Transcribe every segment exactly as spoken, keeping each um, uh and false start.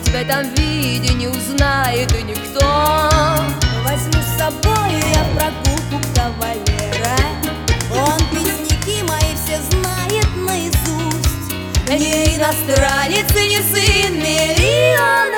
Хоть в этом виде не узнает и никто. Возьму с собой я в прогулку кавалера. Он песняки мои все знает наизусть. Не иностранец и не сын миллионера.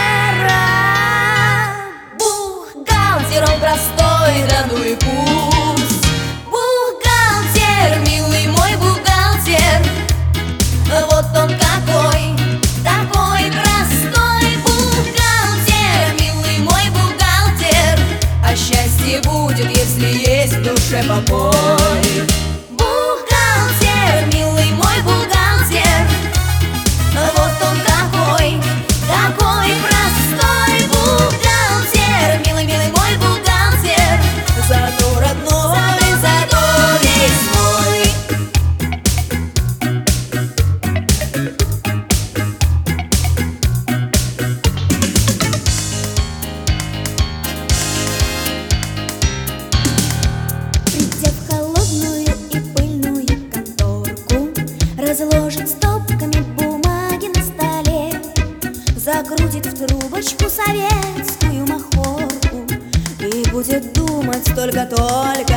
Бухгалтер он простой, да ну и пусть. Бухгалтер, милый мой бухгалтер, вот он какой, такой простой. Бухгалтер, милый мой бухгалтер, а счастье будет, если есть в душе покой. Бухгалтер, милый мой бухгалтер, вот он какой, такой простой. Бухгалтер, милый, милый мой бухгалтер, Зато родной, зато весь мой. придя в холодную и пыльную конторку, разложит стопками бумаги на столе, закрутит в трубочку советскую махорку и будет думать только-только